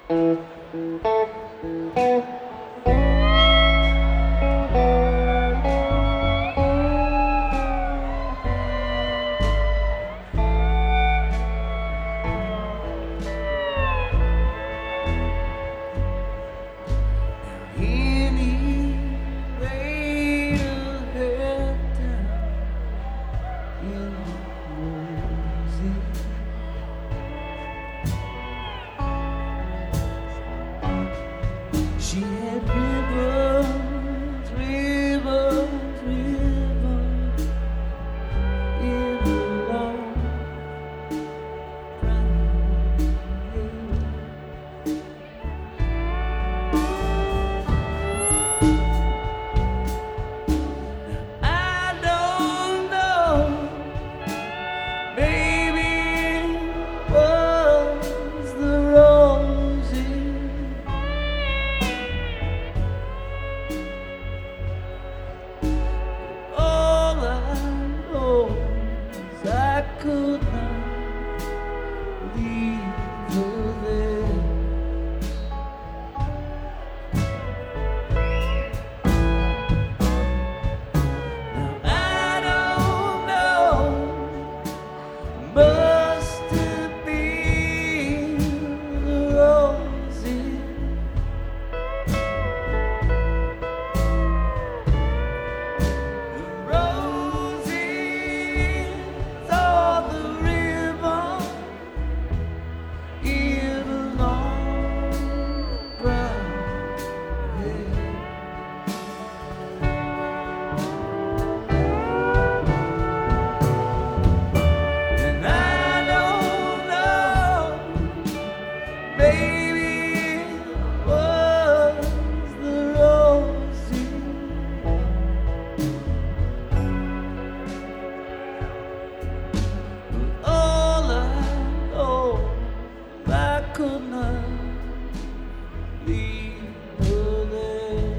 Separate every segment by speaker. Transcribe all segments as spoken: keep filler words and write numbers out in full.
Speaker 1: She had ribbons, ribbons, ribbons in a long brown hair. I don't know, maybe it was the roses. I could not leave her there. Now I don't know, must have been the roses. The roses are the ribbon in a long brown hair. And I don't know, maybe it was the roses. All I know, I could not leave her there.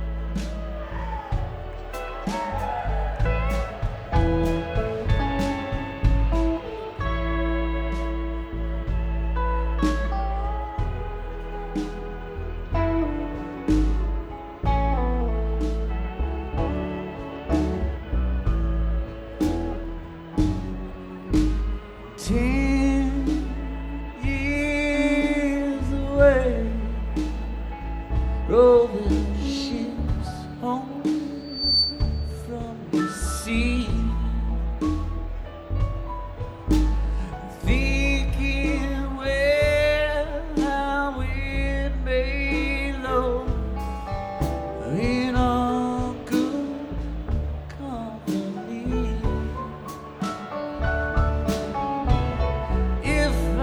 Speaker 1: Ten years away, roll the ships home from the sea, thinking where how it may low in our good company. If I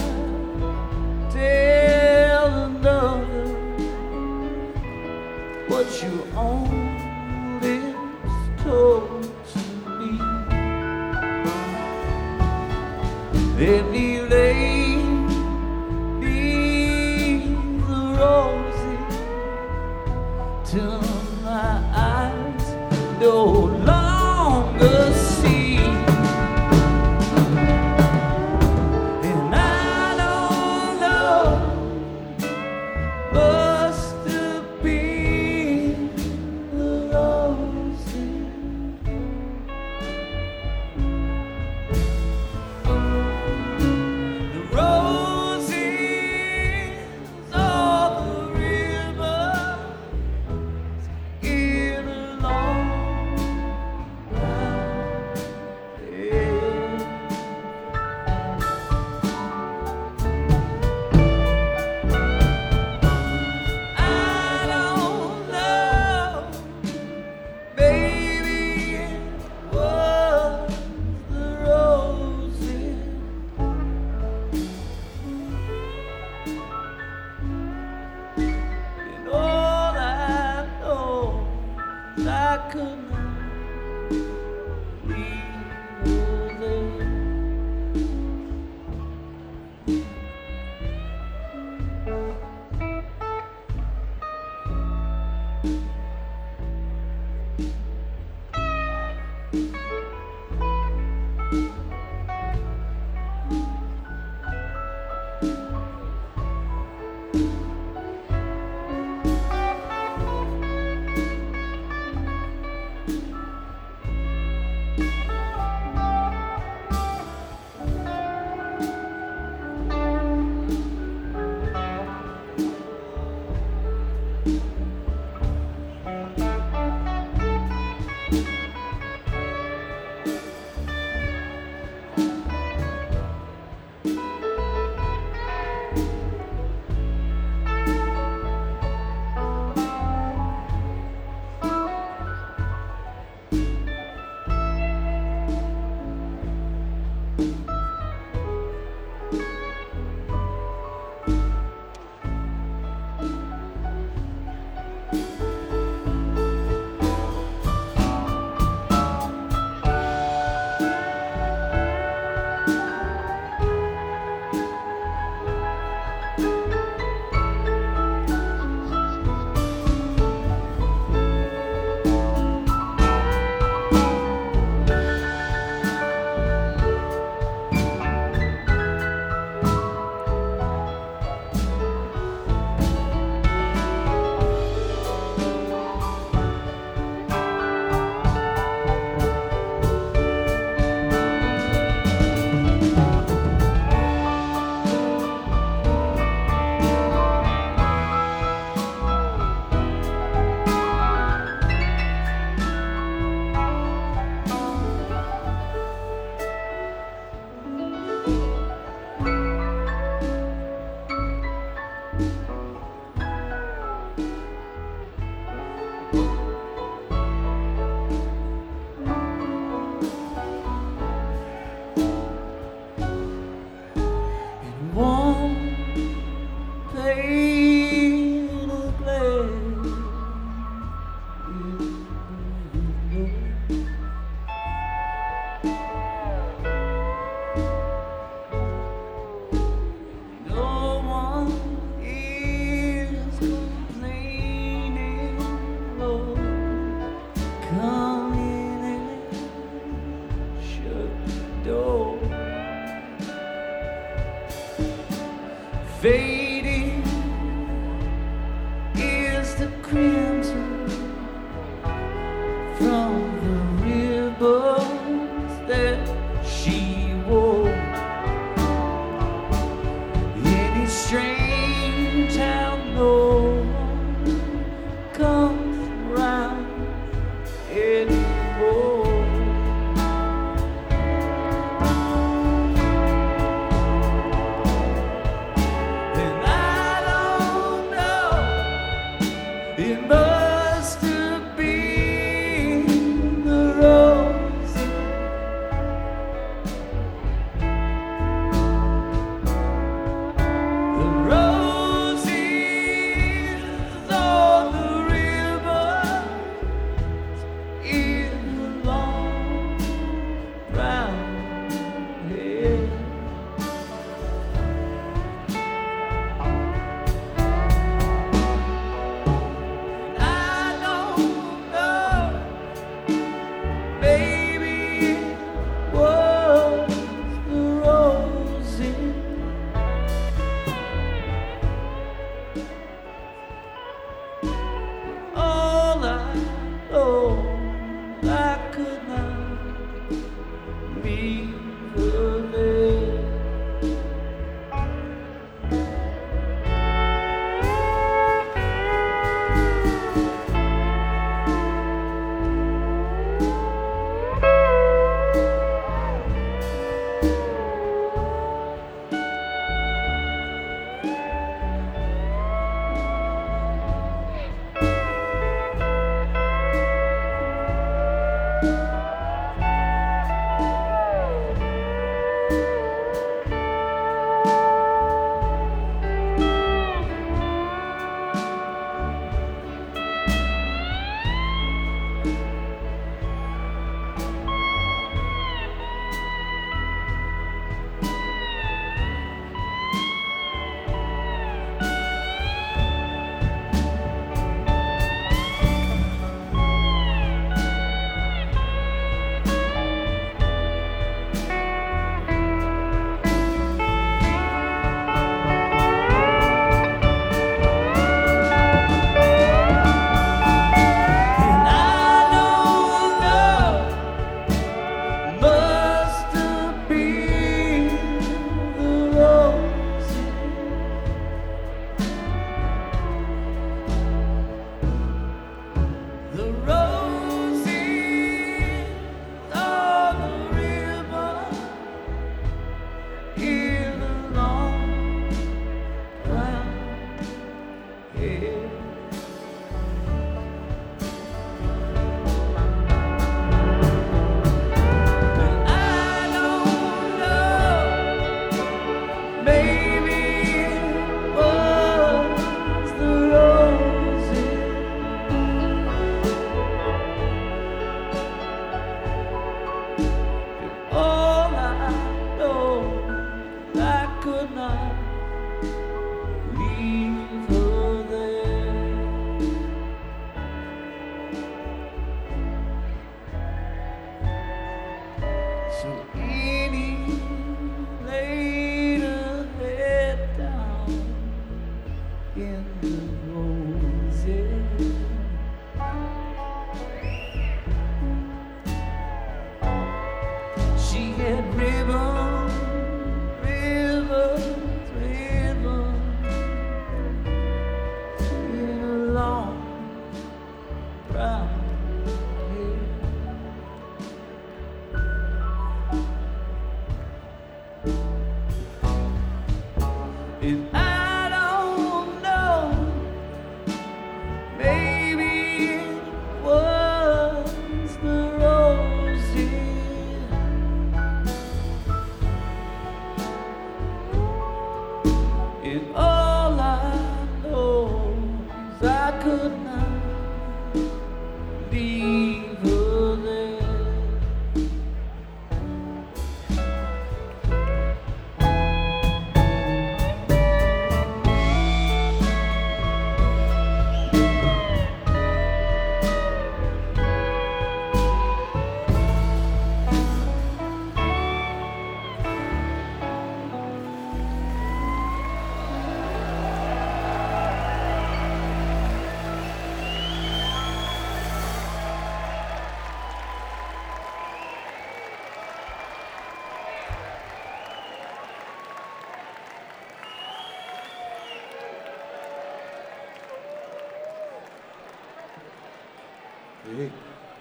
Speaker 1: tell another what you only told to me, let me lay beneath the roses till my eyes no longer see. And I don't know, must have been in the roses. She had ribbons, ribbons, ribbons in a long brown hair. And I don't know, maybe it was the roses. And all I know is I could not leave her there.
Speaker 2: Hey.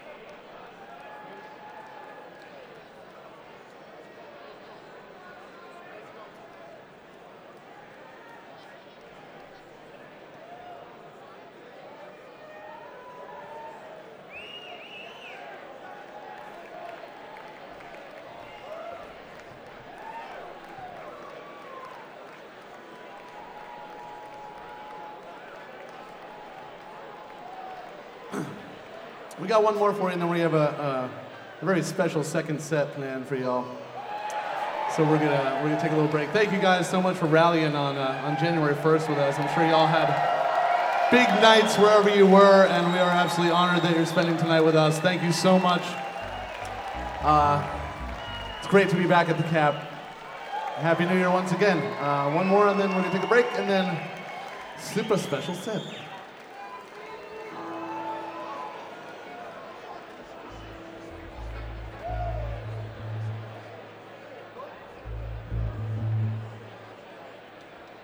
Speaker 2: We got one more for you, and then we have a, a, a very special second set planned for y'all. So we're gonna we're gonna take a little break. Thank you guys so much for rallying on uh, on January first with us. I'm sure y'all had big nights wherever you were, and we are absolutely honored that you're spending tonight with us. Thank you so much. Uh, it's great to be back at the Cap. Happy New Year once again. Uh, one more, and then we're gonna take a break, and then super special set.